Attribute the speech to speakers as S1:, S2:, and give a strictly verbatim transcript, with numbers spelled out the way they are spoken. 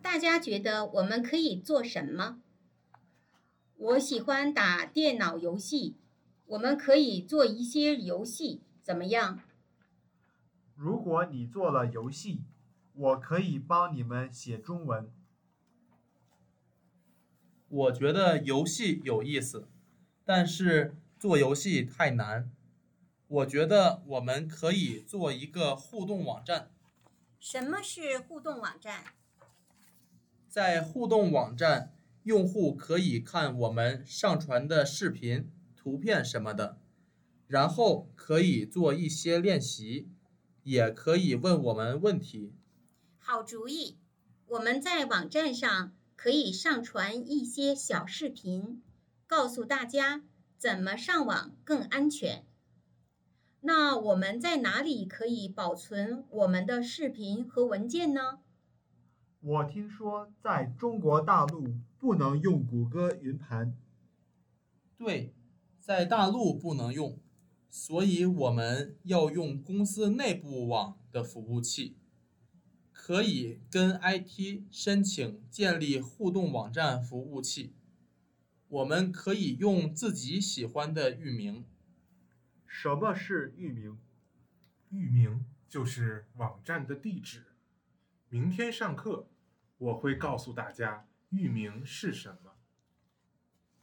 S1: 大家觉得我们可以做什么？我喜欢打电脑游戏，我们可以做一些游戏，怎么样？
S2: 如果你做了游戏，我可以帮你们写中文。
S3: 我觉得游戏有意思，但是做游戏太难。我觉得我们可以做一个互动网站。
S1: 什么是互动网站？
S3: 在互动网站，用户可以看我们上传的视频、图片什么的，然后可以做一些练习，也可以问我们问题。
S1: 好主意！我们在网站上可以上传一些小视频，告诉大家怎么上网更安全。那我们在哪里可以保存我们的视频和文件呢？
S2: 我听说在中国大陆不能用谷歌云盘。
S3: 对，在大陆不能用，所以我们要用公司内部网的服务器。可以跟 I T 申请建立互动网站服务器。我们可以用自己喜欢的域名。
S2: 什么是域名？
S4: 域名就是网站的地址。明天上课，我会告诉大家域名是什么。